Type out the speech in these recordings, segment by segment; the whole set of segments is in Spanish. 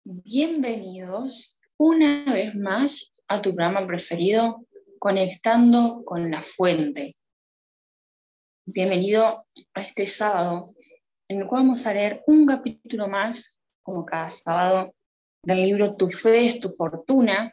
Bienvenidos una vez más a tu programa preferido, Conectando con la Fuente. Bienvenido a este sábado, en el cual vamos a leer un capítulo más, como cada sábado, del libro Tu fe es tu fortuna,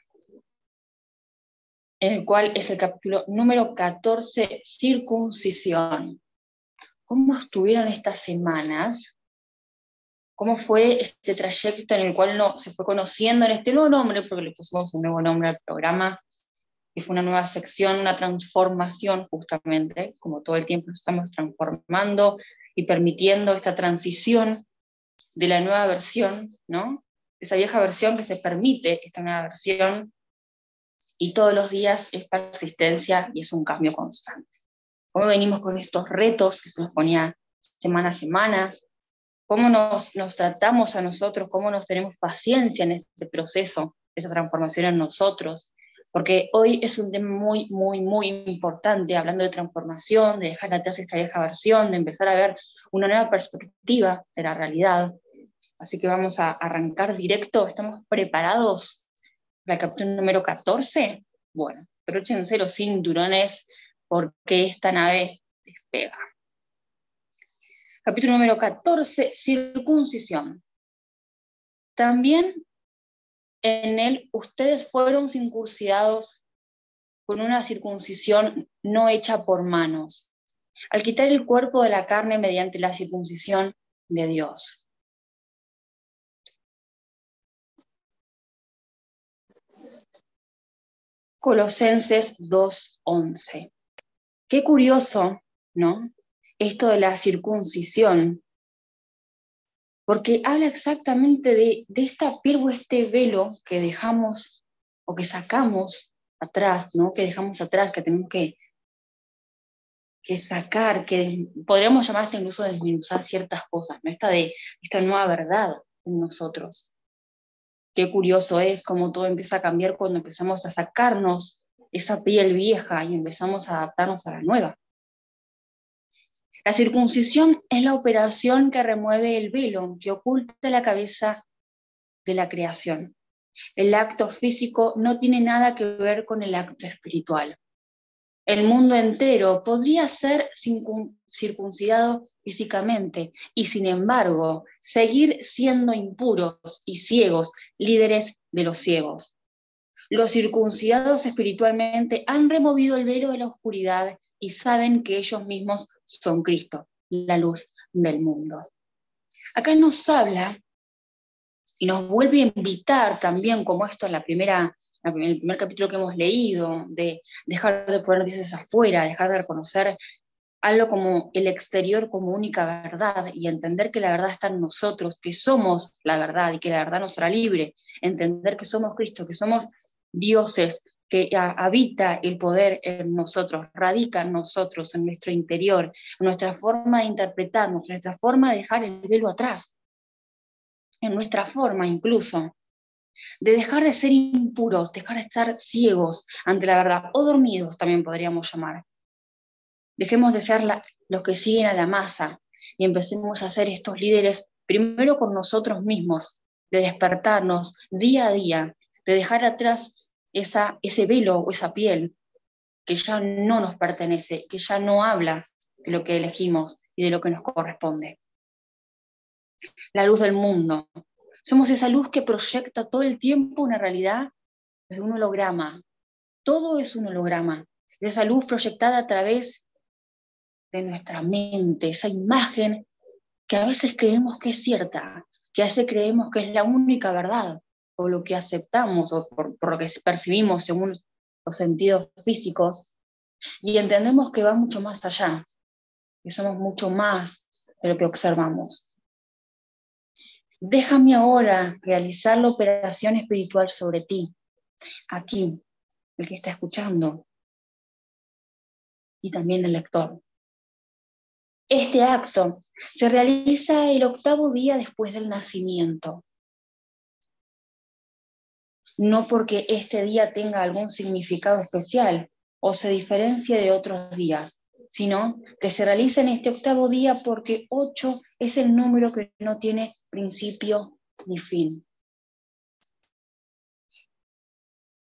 en el cual es el capítulo número 14, Circuncisión. ¿Cómo estuvieron estas semanas? ¿Cómo fue este trayecto en el cual se fue conociendo en este nuevo nombre, porque le pusimos un nuevo nombre al programa, y fue una nueva sección, una transformación justamente, como todo el tiempo nos estamos transformando y permitiendo esta transición de la nueva versión, ¿no? Esa vieja versión que se permite, esta nueva versión, y todos los días es persistencia y es un cambio constante. ¿Cómo venimos con estos retos que se nos ponía semana a semana? ¿Cómo nos tratamos a nosotros? ¿Cómo nos tenemos paciencia en este proceso, esta transformación en nosotros? Porque hoy es un tema muy, muy, muy importante, hablando de transformación, de dejar atrás esta vieja versión, de empezar a ver una nueva perspectiva de la realidad. Así que vamos a arrancar directo. ¿Estamos preparados para el capítulo número 14? Bueno, abróchense los cinturones porque esta nave despega. Capítulo número 14, circuncisión. También en él ustedes fueron circuncidados con una circuncisión no hecha por manos, al quitar el cuerpo de la carne mediante la circuncisión de Dios. Colosenses 2:11. Qué curioso, ¿no? Esto de la circuncisión, porque habla exactamente de esta piel o este velo que dejamos o que sacamos atrás, ¿no? Que dejamos atrás, que tenemos que sacar, que podríamos llamar hasta incluso desmenuzar ciertas cosas, ¿no? Esta nueva verdad en nosotros. Qué curioso es cómo todo empieza a cambiar cuando empezamos a sacarnos esa piel vieja y empezamos a adaptarnos a la nueva. La circuncisión es la operación que remueve el velo que oculta la cabeza de la creación. El acto físico no tiene nada que ver con el acto espiritual. El mundo entero podría ser circuncidado físicamente y, sin embargo, seguir siendo impuros y ciegos, líderes de los ciegos. Los circuncidados espiritualmente han removido el velo de la oscuridad y saben que ellos mismos son Cristo, la luz del mundo. Acá nos habla y nos vuelve a invitar también, como esto en el primer capítulo que hemos leído, de dejar de poner dioses afuera, dejar de reconocer algo como el exterior como única verdad y entender que la verdad está en nosotros, que somos la verdad y que la verdad nos hará libre, entender que somos Cristo, que somos dioses, que habita el poder en nosotros, radica en nosotros, en nuestro interior, en nuestra forma de interpretarnos, en nuestra forma de dejar el velo atrás, en nuestra forma incluso de dejar de ser impuros, dejar de estar ciegos ante la verdad, o dormidos también podríamos llamar. Dejemos de ser los que siguen a la masa y empecemos a ser estos líderes primero con nosotros mismos, de despertarnos día a día, de dejar atrás ese velo o esa piel que ya no nos pertenece, que ya no habla de lo que elegimos y de lo que nos corresponde. La luz del mundo. Somos esa luz que proyecta todo el tiempo una realidad desde un holograma. Todo es un holograma. De esa luz proyectada a través de nuestra mente, esa imagen que a veces creemos que es cierta, que a veces creemos que es la única verdad, o lo que aceptamos, o por lo que percibimos según los sentidos físicos, y entendemos que va mucho más allá, que somos mucho más de lo que observamos. Déjame ahora realizar la operación espiritual sobre ti, aquí, el que está escuchando, y también el lector. Este acto se realiza el 8º día después del nacimiento. No porque este día tenga algún significado especial o se diferencie de otros días, sino que se realiza en este 8º día porque 8 es el número que no tiene principio ni fin.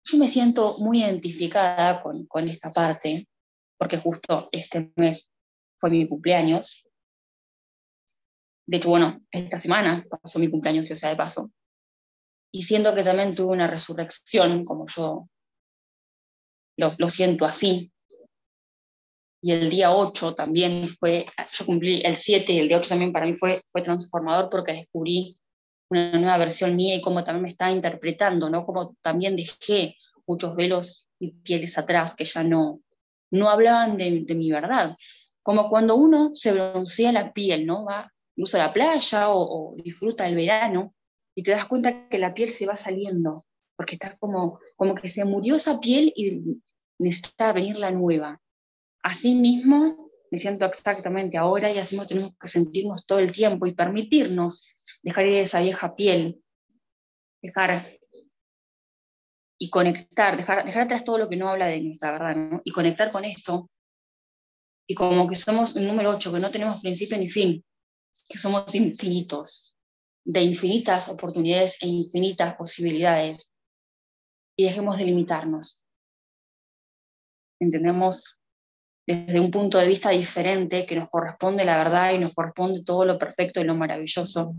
yo me siento muy identificada con esta parte, porque justo este mes fue mi cumpleaños. De hecho, bueno, esta semana pasó mi cumpleaños, o sea, de paso. Y siento que también tuve una resurrección, como yo lo siento así. Y el día 8 también fue, yo cumplí el 7 y el día 8 también para mí fue transformador porque descubrí una nueva versión mía y cómo también me estaba interpretando, ¿no? Como también dejé muchos velos y pieles atrás que ya no hablaban de mi verdad. Como cuando uno se broncea la piel, ¿no? Va incluso a la playa o disfruta el verano y te das cuenta que la piel se va saliendo, porque está como que se murió esa piel y necesita venir la nueva. Así mismo me siento exactamente ahora y así mismo tenemos que sentirnos todo el tiempo y permitirnos dejar ir esa vieja piel, dejar y conectar, dejar atrás todo lo que no habla de nuestra verdad, ¿no? Y conectar con esto, y como que somos el número 8, que no tenemos principio ni fin, que somos infinitos, de infinitas oportunidades e infinitas posibilidades, y dejemos de limitarnos. Entendemos desde un punto de vista diferente que nos corresponde la verdad y nos corresponde todo lo perfecto y lo maravilloso.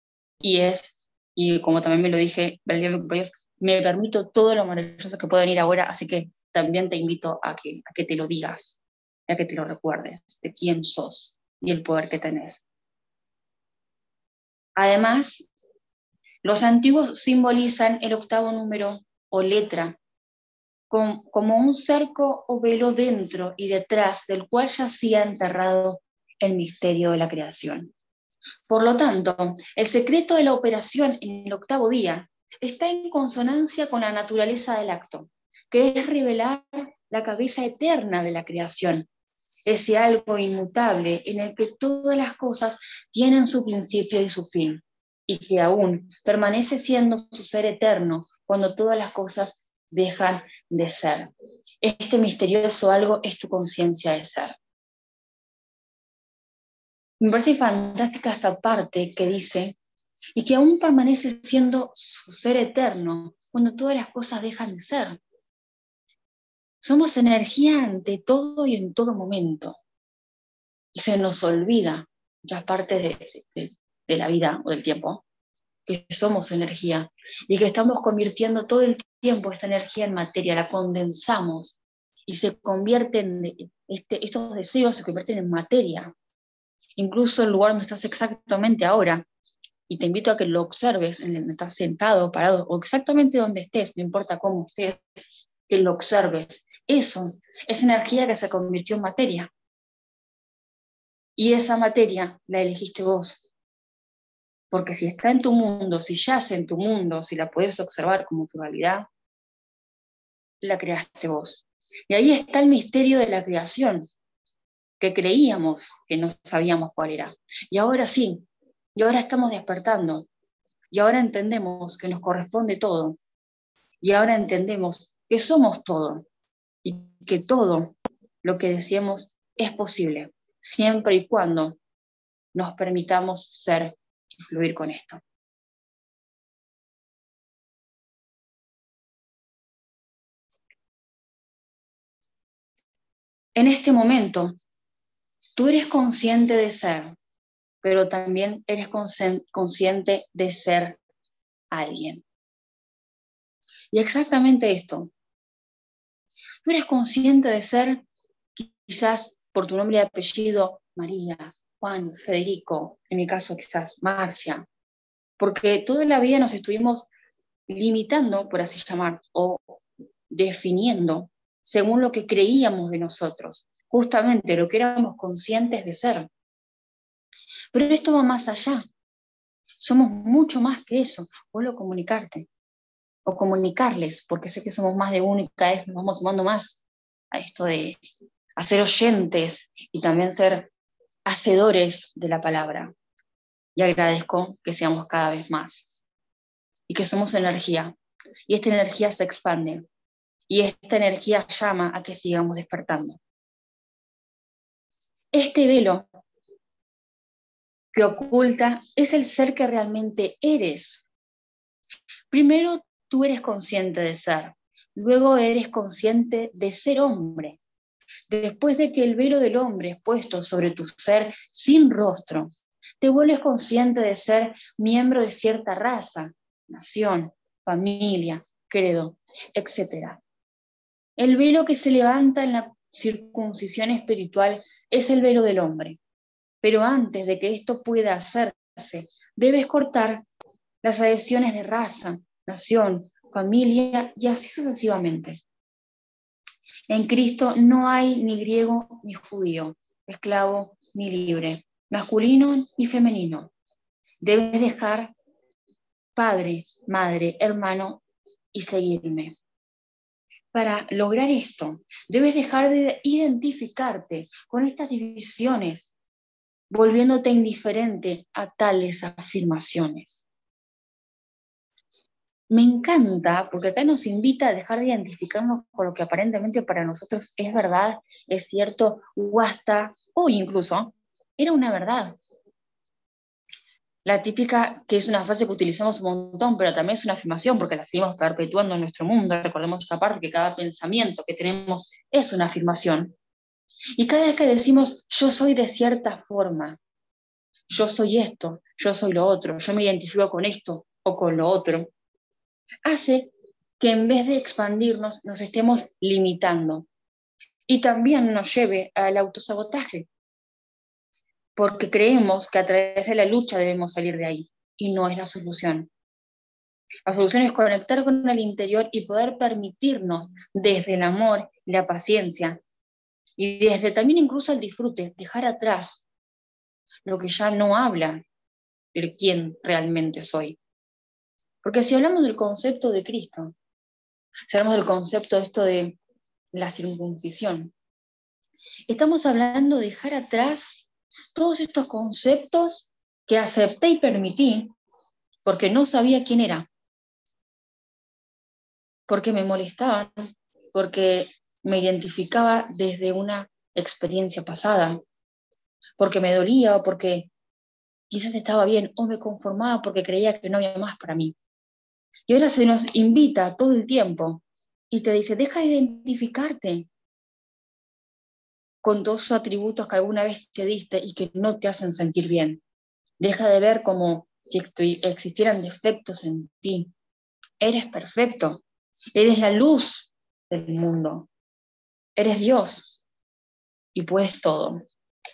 Y como también me lo dije el día de mi cumpleaños, me permito todo lo maravilloso que pueda venir ahora, así que también te invito a que te lo digas, a que te lo recuerdes, de quién sos y el poder que tenés. Además, los antiguos simbolizan el octavo número o letra, como un cerco o velo dentro y detrás del cual yacía enterrado el misterio de la creación. Por lo tanto, el secreto de la operación en el octavo día está en consonancia con la naturaleza del acto, que es revelar la cabeza eterna de la creación, ese algo inmutable en el que todas las cosas tienen su principio y su fin, y que aún permanece siendo su ser eterno cuando todas las cosas dejan de ser. Este misterioso algo es tu conciencia de ser. Me parece fantástica esta parte que dice, y que aún permanece siendo su ser eterno cuando todas las cosas dejan de ser. Somos energía ante todo y en todo momento. Y se nos olvida muchas partes de la vida o del tiempo que somos energía y que estamos convirtiendo todo el tiempo esta energía en materia, la condensamos y se convierten, estos deseos se convierten en materia. Incluso el lugar donde estás exactamente ahora, y te invito a que lo observes, en donde estás sentado, parado, o exactamente donde estés, no importa cómo estés, que lo observes. Eso es energía que se convirtió en materia. Y esa materia la elegiste vos. Porque si está en tu mundo, si yace en tu mundo, si la puedes observar como tu realidad, la creaste vos. Y ahí está el misterio de la creación, que creíamos que no sabíamos cuál era. Y ahora sí, y ahora estamos despertando, y ahora entendemos que nos corresponde todo, y ahora entendemos que somos todo, y que todo lo que deseemos es posible, siempre y cuando nos permitamos ser y fluir con esto. En este momento, tú eres consciente de ser, pero también eres consciente de ser alguien. Y exactamente esto, tú eres consciente de ser quizás por tu nombre y apellido, María, Juan, Federico, en mi caso quizás Marcia, porque toda la vida nos estuvimos limitando, por así llamar, o definiendo según lo que creíamos de nosotros, justamente lo que éramos conscientes de ser. Pero esto va más allá, somos mucho más que eso, vuelvo a comunicarte, o comunicarles, porque sé que somos más de uno y cada vez nos vamos sumando más a esto de a ser oyentes y también ser hacedores de la palabra. Y agradezco que seamos cada vez más y que somos energía. Y esta energía se expande y esta energía llama a que sigamos despertando. Este velo que oculta es el ser que realmente eres. Primero, tú eres consciente de ser, luego eres consciente de ser hombre. Después de que el velo del hombre es puesto sobre tu ser sin rostro, te vuelves consciente de ser miembro de cierta raza, nación, familia, credo, etc. El velo que se levanta en la circuncisión espiritual es el velo del hombre. Pero antes de que esto pueda hacerse, debes cortar las adhesiones de raza, nación, familia y así sucesivamente. En Cristo no hay ni griego ni judío, esclavo ni libre, masculino ni femenino. Debes dejar padre, madre, hermano y seguirme. Para lograr esto, debes dejar de identificarte con estas divisiones, volviéndote indiferente a tales afirmaciones. Me encanta porque acá nos invita a dejar de identificarnos con lo que aparentemente para nosotros es verdad, es cierto, o incluso era una verdad. La típica, que es una frase que utilizamos un montón, pero también es una afirmación porque la seguimos perpetuando en nuestro mundo. Recordemos esta parte, que cada pensamiento que tenemos es una afirmación. Y cada vez que decimos, yo soy de cierta forma, yo soy esto, yo soy lo otro, yo me identifico con esto o con lo otro, hace que en vez de expandirnos nos estemos limitando y también nos lleve al autosabotaje, porque creemos que a través de la lucha debemos salir de ahí y no es la solución. La solución es conectar con el interior y poder permitirnos desde el amor y la paciencia y desde también incluso el disfrute, dejar atrás lo que ya no habla de quién realmente soy. Porque si hablamos del concepto de Cristo, si hablamos del concepto de esto de la circuncisión, estamos hablando de dejar atrás todos estos conceptos que acepté y permití porque no sabía quién era, porque me molestaban, porque me identificaba desde una experiencia pasada, porque me dolía o porque quizás estaba bien o me conformaba porque creía que no había más para mí. Y ahora se nos invita todo el tiempo y te dice, deja de identificarte con todos esos atributos que alguna vez te diste y que no te hacen sentir bien. Deja de ver como si existieran defectos en ti. Eres perfecto. Eres la luz del mundo. Eres Dios y puedes todo.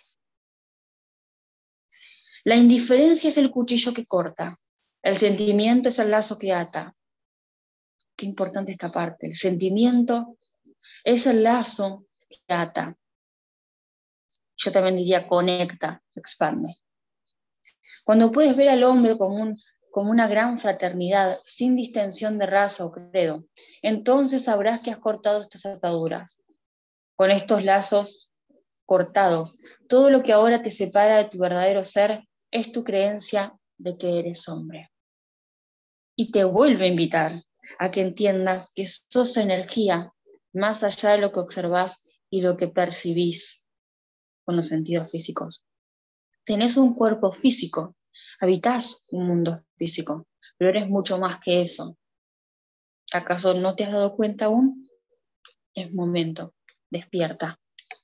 La indiferencia es el cuchillo que corta. El sentimiento es el lazo que ata. Qué importante esta parte. El sentimiento es el lazo que ata. Yo también diría conecta, expande. Cuando puedes ver al hombre como una gran fraternidad, sin distensión de raza o credo, entonces sabrás que has cortado estas ataduras. Con estos lazos cortados, todo lo que ahora te separa de tu verdadero ser es tu creencia de que eres hombre. Y te vuelve a invitar a que entiendas que sos energía más allá de lo que observás y lo que percibís con los sentidos físicos. Tenés un cuerpo físico, habitás un mundo físico, pero eres mucho más que eso. ¿Acaso no te has dado cuenta aún? Es momento, despierta.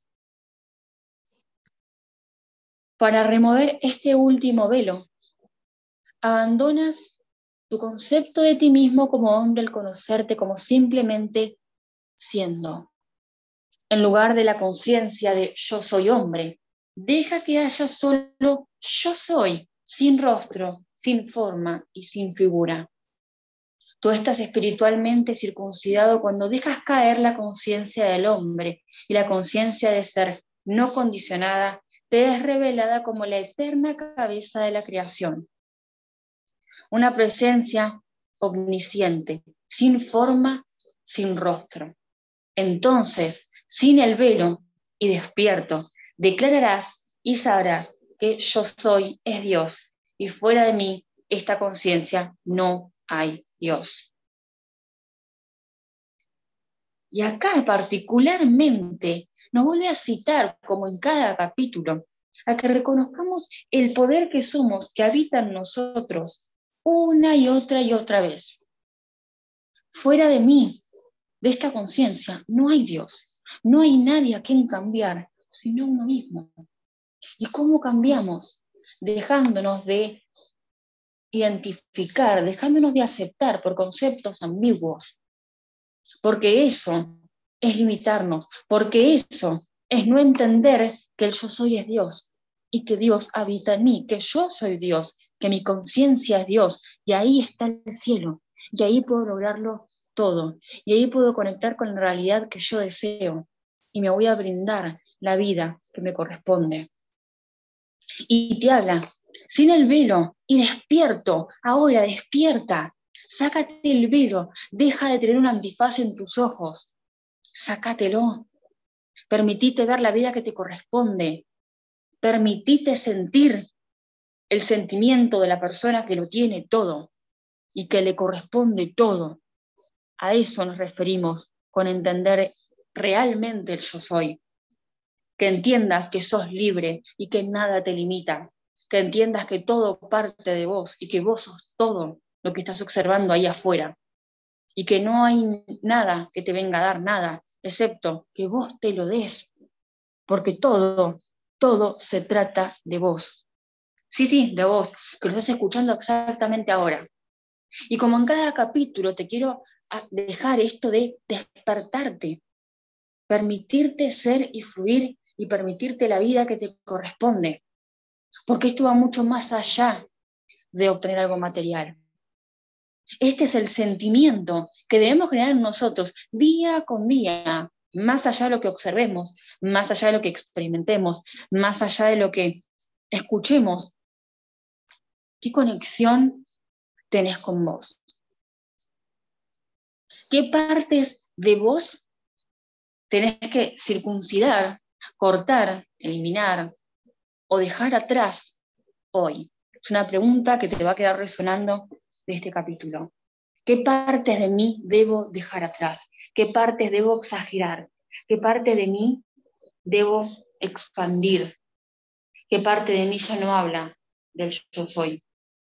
Para remover este último velo, abandonas tu concepto de ti mismo como hombre al conocerte como simplemente siendo. En lugar de la conciencia de yo soy hombre, deja que haya solo yo soy, sin rostro, sin forma y sin figura. Tú estás espiritualmente circuncidado cuando dejas caer la conciencia del hombre y la conciencia de ser no condicionada te es revelada como la eterna cabeza de la creación. Una presencia omnisciente, sin forma, sin rostro. Entonces, sin el velo y despierto, declararás y sabrás que yo soy es Dios y fuera de mí, esta conciencia, no hay Dios. Y acá particularmente nos vuelve a citar, como en cada capítulo, a que reconozcamos el poder que somos, que habita en nosotros, una y otra vez. Fuera de mí de esta conciencia no hay Dios, no hay nadie a quien cambiar, sino uno mismo. ¿Y cómo cambiamos? Dejándonos de identificar, dejándonos de aceptar por conceptos ambiguos, porque eso es limitarnos, porque eso es no entender que el yo soy es Dios y que Dios habita en mí, que yo soy Dios, que mi conciencia es Dios, y ahí está el cielo, y ahí puedo lograrlo todo, y ahí puedo conectar con la realidad que yo deseo, y me voy a brindar la vida que me corresponde. Y te habla sin el velo y despierto, ahora despierta, sácate el velo, deja de tener un antifaz en tus ojos, sácatelo, permitite ver la vida que te corresponde, permitite sentir el sentimiento de la persona que lo tiene todo y que le corresponde todo. A eso nos referimos con entender realmente el yo soy. Que entiendas que sos libre y que nada te limita, que entiendas que todo parte de vos y que vos sos todo lo que estás observando ahí afuera y que no hay nada que te venga a dar nada, excepto que vos te lo des, porque todo se trata de vos. Sí, de vos, que lo estás escuchando exactamente ahora. Y como en cada capítulo te quiero dejar esto de despertarte, permitirte ser y fluir y permitirte la vida que te corresponde, porque esto va mucho más allá de obtener algo material. Este es el sentimiento que debemos generar en nosotros día con día, más allá de lo que observemos, más allá de lo que experimentemos, más allá de lo que escuchemos. ¿Qué conexión tenés con vos? ¿Qué partes de vos tenés que circuncidar, cortar, eliminar o dejar atrás hoy? Es una pregunta que te va a quedar resonando de este capítulo. ¿Qué partes de mí debo dejar atrás? ¿Qué partes debo exagerar? ¿Qué parte de mí debo expandir? ¿Qué parte de mí ya no habla del yo soy?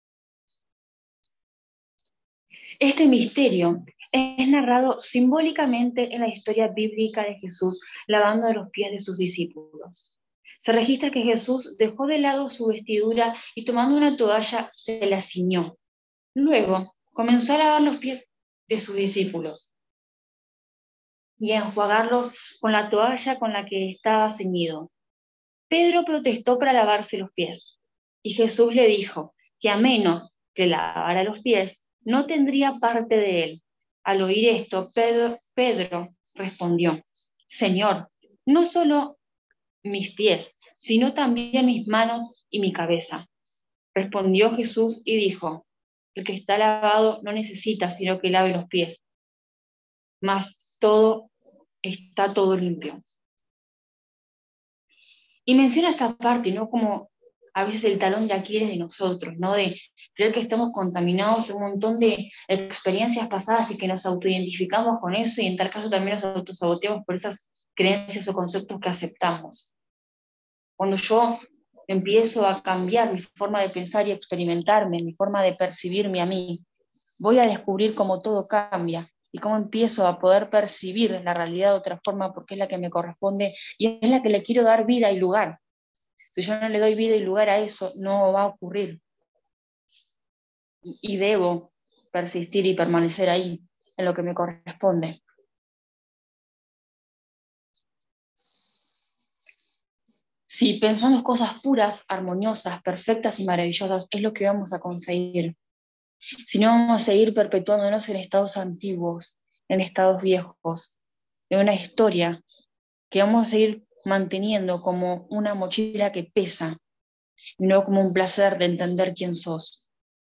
Este misterio es narrado simbólicamente en la historia bíblica de Jesús lavando los pies de sus discípulos. Se registra que Jesús dejó de lado su vestidura y tomando una toalla se la ciñó. Luego comenzó a lavar los pies de sus discípulos y a enjuagarlos con la toalla con la que estaba ceñido. Pedro protestó para lavarse los pies y Jesús le dijo que a menos que lavara los pies, no tendría parte de él. Al oír esto, Pedro respondió, Señor, no solo mis pies, sino también mis manos y mi cabeza. Respondió Jesús y dijo, el que está lavado no necesita sino que lave los pies, mas está todo limpio. Y menciona esta parte, ¿no? Como a veces el talón de Aquiles de nosotros, ¿no? De creer que estamos contaminados de un montón de experiencias pasadas y que nos autoidentificamos con eso y en tal caso también nos autosaboteamos por esas creencias o conceptos que aceptamos. Cuando yo empiezo a cambiar mi forma de pensar y experimentarme, mi forma de percibirme a mí, voy a descubrir cómo todo cambia y cómo empiezo a poder percibir la realidad de otra forma porque es la que me corresponde y es la que le quiero dar vida y lugar. Si yo no le doy vida y lugar a eso, no va a ocurrir. Y debo persistir y permanecer ahí, en lo que me corresponde. Si pensamos cosas puras, armoniosas, perfectas y maravillosas, es lo que vamos a conseguir. Si no, vamos a seguir perpetuándonos en estados antiguos, en estados viejos, en una historia que vamos a seguir manteniendo como una mochila que pesa, no como un placer de entender quién sos.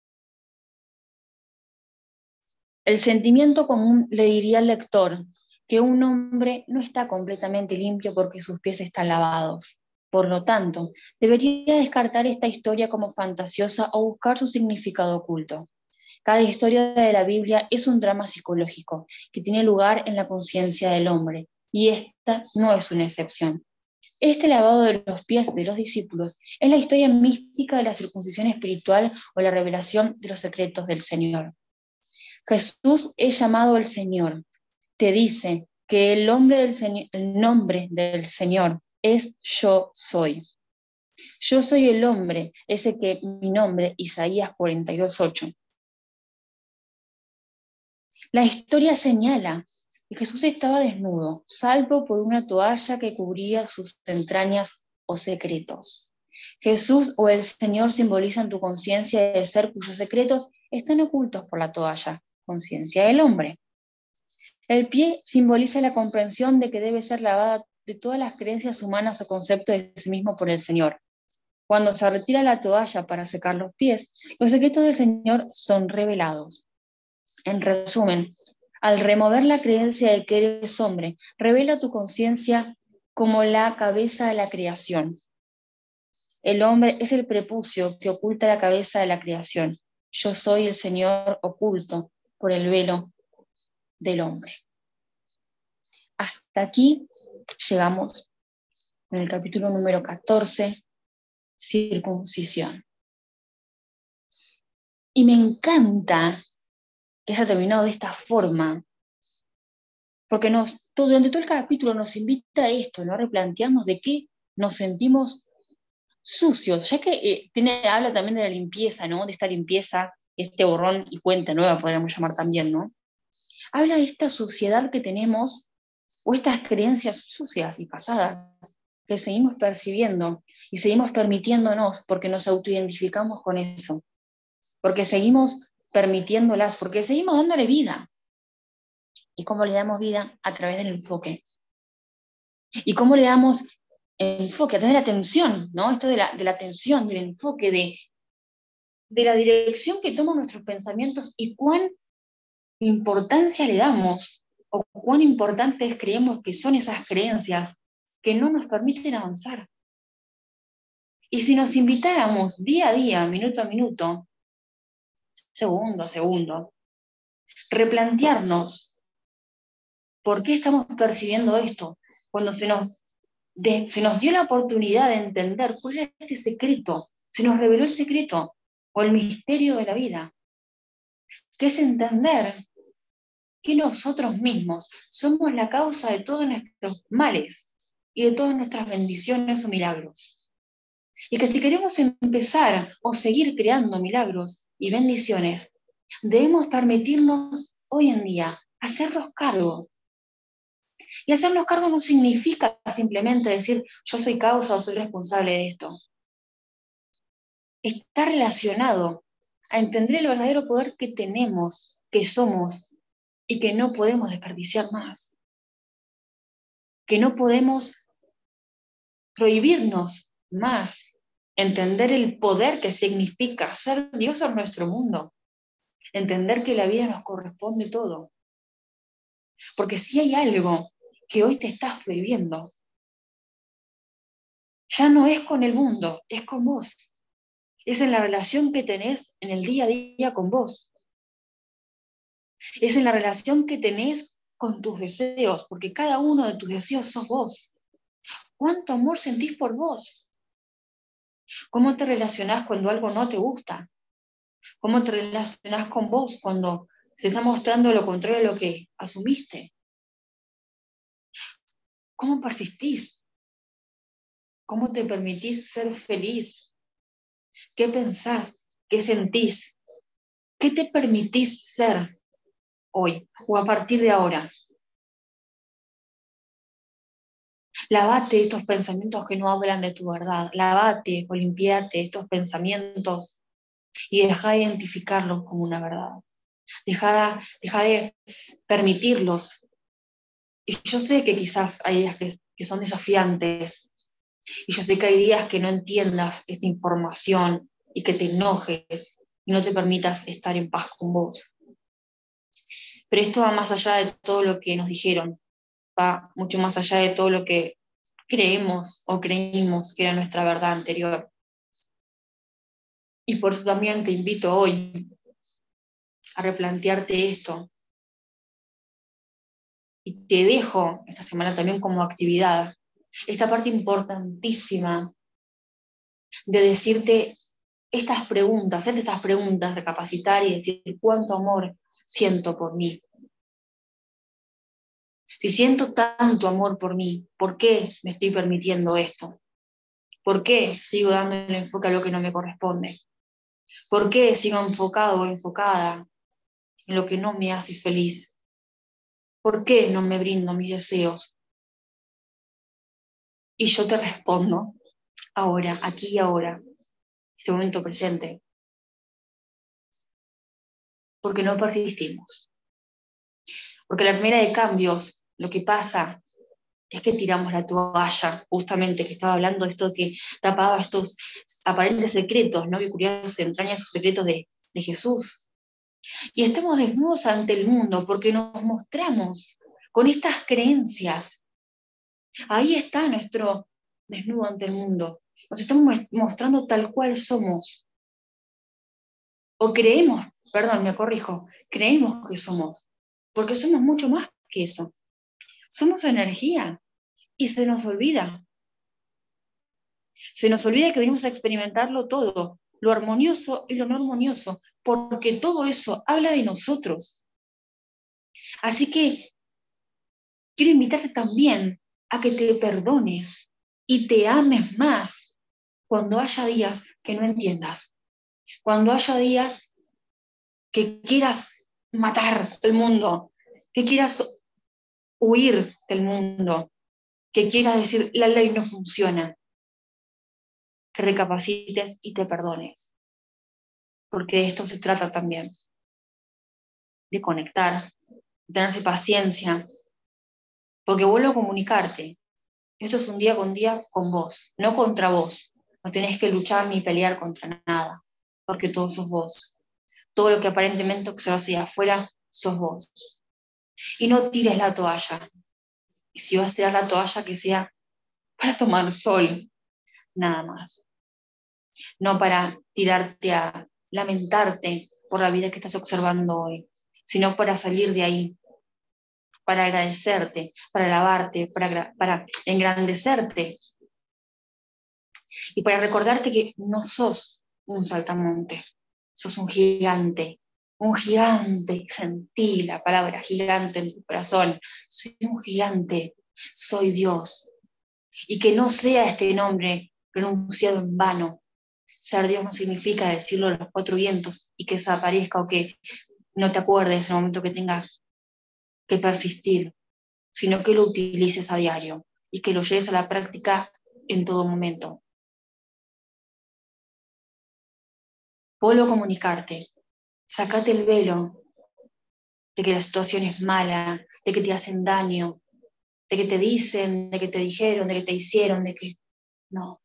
El sentimiento común le diría al lector que un hombre no está completamente limpio porque sus pies están lavados. Por lo tanto, debería descartar esta historia como fantasiosa o buscar su significado oculto. Cada historia de la Biblia es un drama psicológico que tiene lugar en la conciencia del hombre, y esta no es una excepción. Este lavado de los pies de los discípulos es la historia mística de la circuncisión espiritual o la revelación de los secretos del Señor. Jesús es llamado el Señor. te dice que el nombre del Señor es Yo soy. Yo soy el hombre, ese que mi nombre, Isaías 42:8. La historia señala que Jesús estaba desnudo, salvo por una toalla que cubría sus entrañas o secretos. Jesús o el Señor simbolizan tu conciencia de ser cuyos secretos están ocultos por la toalla, conciencia del hombre. El pie simboliza la comprensión de que debe ser lavada de todas las creencias humanas o conceptos de sí mismo por el Señor. Cuando se retira la toalla para secar los pies, los secretos del Señor son revelados. En resumen, al remover la creencia de que eres hombre, revela tu conciencia como la cabeza de la creación. El hombre es el prepucio que oculta la cabeza de la creación. Yo soy el Señor oculto por el velo del hombre. Hasta aquí llegamos en el capítulo número 14, circuncisión. Y me encanta que haya terminado de esta forma, porque durante todo el capítulo nos invita a esto, ¿no? A replantearnos de qué nos sentimos sucios, ya que habla también de la limpieza, ¿no? De esta limpieza, este borrón y cuenta nueva, podríamos llamar también, ¿no? Habla de esta suciedad que tenemos, o estas creencias sucias y pasadas, que seguimos percibiendo y seguimos permitiéndonos porque nos autoidentificamos con eso, porque seguimos permitiéndolas, porque seguimos dándole vida. ¿Y cómo le damos vida? A través del enfoque. ¿Y cómo le damos enfoque? A través de la atención, ¿no? Esto de la atención, del enfoque, de la dirección que toman nuestros pensamientos y cuán importancia le damos, o cuán importantes creemos que son esas creencias que no nos permiten avanzar. Y si nos invitáramos día a día, minuto a minuto, segundo a segundo, replantearnos por qué estamos percibiendo esto, cuando se nos dio la oportunidad de entender cuál es este secreto, se nos reveló el secreto o el misterio de la vida, que es entender que nosotros mismos somos la causa de todos nuestros males y de todas nuestras bendiciones o milagros. Y que si queremos empezar o seguir creando milagros y bendiciones, debemos permitirnos hoy en día hacernos cargo. Y hacernos cargo no significa simplemente decir yo soy causa o soy responsable de esto. Está relacionado a entender el verdadero poder que tenemos, que somos y que no podemos desperdiciar más. Que no podemos prohibirnos más entender el poder que significa ser Dios en nuestro mundo. Entender que la vida nos corresponde todo. Porque si hay algo que hoy te estás prohibiendo, ya no es con el mundo, es con vos. Es en la relación que tenés en el día a día con vos. Es en la relación que tenés con tus deseos, porque cada uno de tus deseos sos vos. ¿Cuánto amor sentís por vos? ¿Cómo te relacionás cuando algo no te gusta? ¿Cómo te relacionás con vos cuando se está mostrando lo contrario de lo que asumiste? ¿Cómo persistís? ¿Cómo te permitís ser feliz? ¿Qué pensás? ¿Qué sentís? ¿Qué te permitís ser hoy o a partir de ahora? Lavate de estos pensamientos que no hablan de tu verdad. Lavate o limpiate de estos pensamientos y deja de identificarlos como una verdad. Deja de permitirlos. Y yo sé que quizás hay días que son desafiantes. Y yo sé que hay días que no entiendas esta información y que te enojes y no te permitas estar en paz con vos. Pero esto va más allá de todo lo que nos dijeron. Va mucho más allá de todo lo que creemos o creímos que era nuestra verdad anterior. Y por eso también te invito hoy a replantearte esto. Y te dejo esta semana también como actividad esta parte importantísima de decirte estas preguntas, hacerte estas preguntas, recapacitar y decir cuánto amor siento por mí. Si siento tanto amor por mí, ¿por qué me estoy permitiendo esto? ¿Por qué sigo dando el enfoque a lo que no me corresponde? ¿Por qué sigo enfocado o enfocada en lo que no me hace feliz? ¿Por qué no me brindo mis deseos? Y yo te respondo, ahora, aquí y ahora, este momento presente, porque no persistimos. Porque la primera de cambios, lo que pasa es que tiramos la toalla, justamente que estaba hablando de esto que tapaba estos aparentes secretos, ¿no? Que curioso se entrañan esos secretos de Jesús. Y estamos desnudos ante el mundo porque nos mostramos con estas creencias. Ahí está nuestro desnudo ante el mundo. Nos estamos mostrando tal cual somos. O creemos, perdón, me corrijo, creemos que somos, porque somos mucho más que eso. Somos energía y se nos olvida. Se nos olvida que venimos a experimentarlo todo, lo armonioso y lo no armonioso, porque todo eso habla de nosotros. Así que quiero invitarte también a que te perdones y te ames más cuando haya días que no entiendas, cuando haya días que quieras matar el mundo, que quieras huir del mundo, que quieras decir la ley no funciona, que recapacites y te perdones, porque de esto se trata también, de conectar, de tenerse paciencia, porque vuelvo a comunicarte, esto es un día con día con vos, no contra vos, no tenés que luchar ni pelear contra nada, porque todo sos vos, todo lo que aparentemente observas hacia afuera, sos vos. Y no tires la toalla, y si vas a tirar la toalla que sea para tomar sol, nada más. No para tirarte a lamentarte por la vida que estás observando hoy, sino para salir de ahí, para agradecerte, para alabarte, para engrandecerte y para recordarte que no sos un saltamonte, sos un gigante, sentí la palabra gigante en tu corazón, soy un gigante, soy Dios, y que no sea este nombre pronunciado en vano. Ser Dios no significa decirlo a los cuatro vientos y que desaparezca o que no te acuerdes en el momento que tengas que persistir, sino que lo utilices a diario y que lo lleves a la práctica en todo momento. Vuelvo a comunicarte, sacate el velo de que la situación es mala, de que te hacen daño, de que te dicen, de que te dijeron, de que te hicieron, de que no.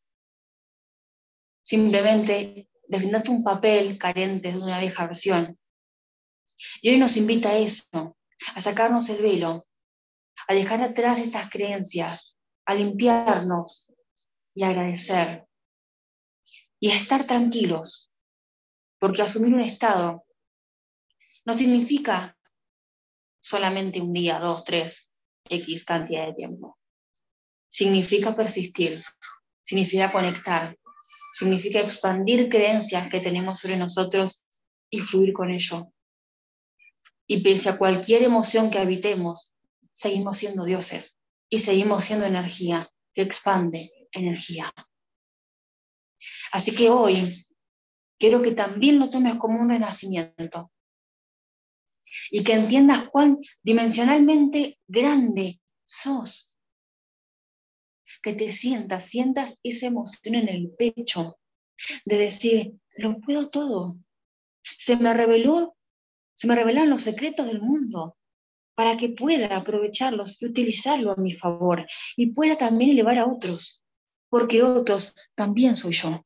Simplemente brindaste un papel carente de una vieja versión. Y hoy nos invita a eso, a sacarnos el velo, a dejar atrás estas creencias, a limpiarnos y a agradecer. Y a estar tranquilos, porque asumir un estado no significa solamente un día, dos, tres, X cantidad de tiempo. Significa persistir, significa conectar, significa expandir creencias que tenemos sobre nosotros y fluir con ello. Y pese a cualquier emoción que habitemos, seguimos siendo dioses y seguimos siendo energía que expande energía. Así que hoy quiero que también lo tomes como un renacimiento y que entiendas cuán dimensionalmente grande sos. Que te sientas esa emoción en el pecho de decir, lo puedo todo. Se me revelaron los secretos del mundo para que pueda aprovecharlos y utilizarlo a mi favor y pueda también elevar a otros, porque otros también soy yo.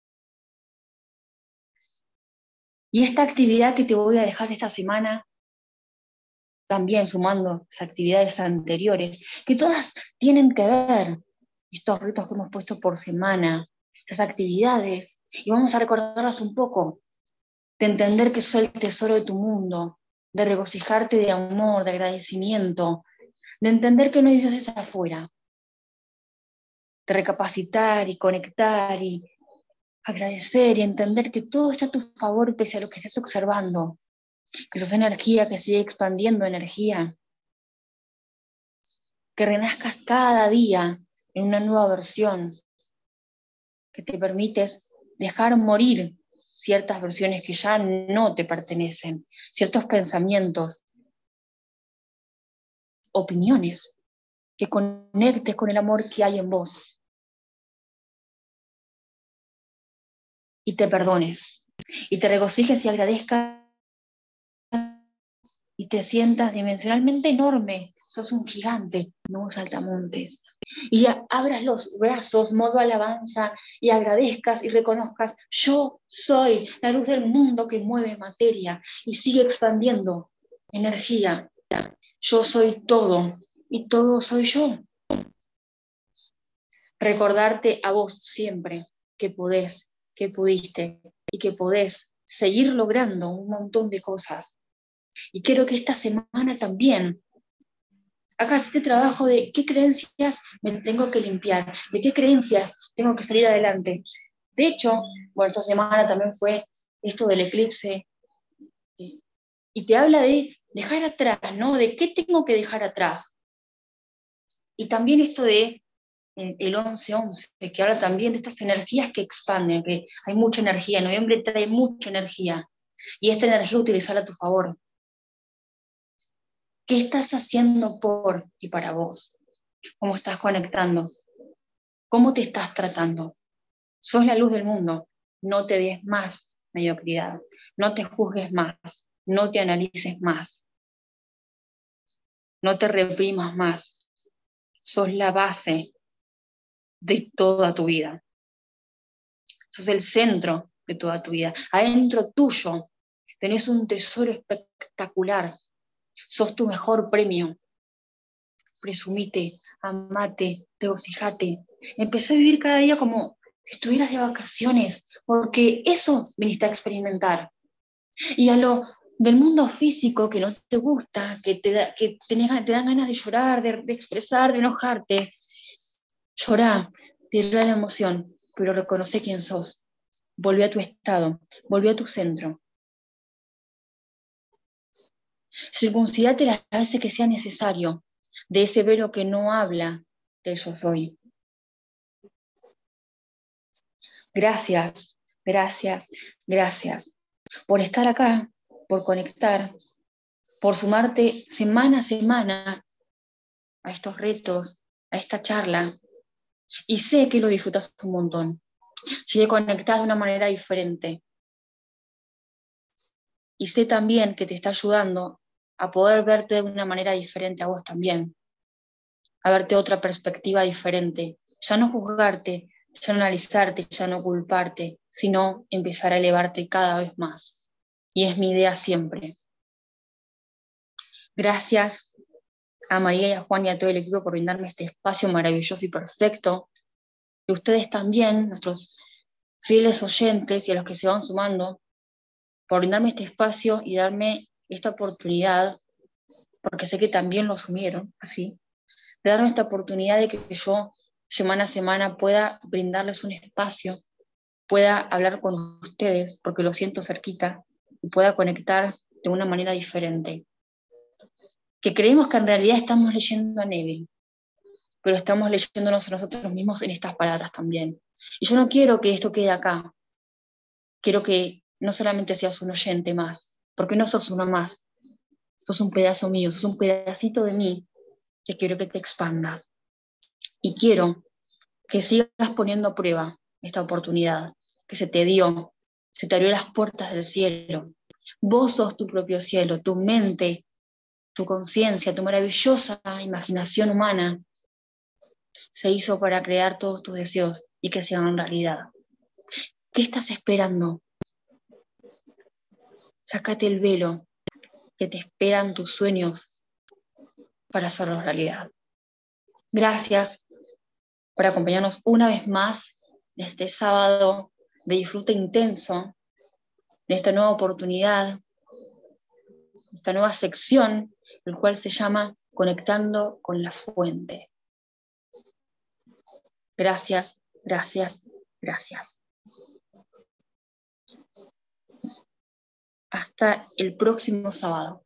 Y esta actividad que te voy a dejar esta semana, también sumando las actividades anteriores, que todas tienen que ver, estos retos que hemos puesto por semana, estas actividades, y vamos a recordarlas un poco, de entender que soy el tesoro de tu mundo, de regocijarte de amor, de agradecimiento, de entender que no hay dioses afuera, de recapacitar y conectar y agradecer y entender que todo está a tu favor pese a lo que estés observando, que sos energía que sigue expandiendo energía. que renazcas cada día en una nueva versión, que te permites dejar morir ciertas versiones que ya no te pertenecen, ciertos pensamientos, opiniones, que conectes con el amor que hay en vos y te perdones y te regocijes y agradezcas y te sientas dimensionalmente enorme. Sos un gigante, no un saltamontes. Y abras los brazos, modo alabanza, y agradezcas y reconozcas, yo soy la luz del mundo que mueve materia y sigue expandiendo energía. Yo soy todo y todo soy yo. Recordarte a vos siempre que podés, que pudiste y que podés seguir logrando un montón de cosas. Y quiero que esta semana también hagas este trabajo de qué creencias me tengo que limpiar, de qué creencias tengo que salir adelante. De hecho, bueno, esta semana también fue esto del eclipse, y te habla de dejar atrás, ¿no? De qué tengo que dejar atrás. Y también esto de el 11-11, que habla también de estas energías que expanden, que hay mucha energía, noviembre trae mucha energía, y esta energía utilizarla a tu favor. ¿Qué estás haciendo por y para vos? ¿Cómo estás conectando? ¿Cómo te estás tratando? Sos la luz del mundo, no te des más mediocridad, no te juzgues más, no te analices más, no te reprimas más, sos la base de toda tu vida, sos el centro de toda tu vida, adentro tuyo tenés un tesoro espectacular, sos tu mejor premio, presumite, amate, regocijate, empecé a vivir cada día como si estuvieras de vacaciones, porque eso viniste a experimentar. Y a lo del mundo físico que no te gusta, que te dan ganas de llorar, de expresar, de enojarte, llorá, tirá la emoción, pero reconoce quién sos. Volví a tu estado, volví a tu centro. Circuncidate las veces que sea necesario, de ese velo que no habla del yo soy. Gracias, gracias, gracias por estar acá, por conectar, por sumarte semana a semana a estos retos, a esta charla. Y sé que lo disfrutas un montón. Sigue conectado de una manera diferente. Y sé también que te está ayudando a poder verte de una manera diferente a vos también. A verte otra perspectiva diferente. Ya no juzgarte, ya no analizarte, ya no culparte, sino empezar a elevarte cada vez más. Y es mi idea siempre. Gracias a María y a Juan y a todo el equipo por brindarme este espacio maravilloso y perfecto. Y ustedes también, nuestros fieles oyentes y a los que se van sumando, por brindarme este espacio y darme esta oportunidad, porque sé que también lo asumieron así, de darme esta oportunidad de que yo semana a semana pueda brindarles un espacio, pueda hablar con ustedes, porque lo siento cerquita, y pueda conectar de una manera diferente. Que creemos que en realidad estamos leyendo a Neville, pero estamos leyéndonos a nosotros mismos en estas palabras también. Y yo no quiero que esto quede acá, quiero que no solamente seas un oyente más, porque no sos uno más, sos un pedazo mío, sos un pedacito de mí que quiero que te expandas. Y quiero que sigas poniendo a prueba esta oportunidad que se te abrió las puertas del cielo. Vos sos tu propio cielo, tu mente, tu conciencia, tu maravillosa imaginación humana se hizo para crear todos tus deseos y que se hagan realidad. ¿Qué estás esperando? Sácate el velo, que te esperan tus sueños para hacerlos realidad. Gracias por acompañarnos una vez más en este sábado de disfrute intenso, en esta nueva oportunidad, esta nueva sección, el cual se llama Conectando con la Fuente. Gracias, gracias, gracias. Hasta el próximo sábado.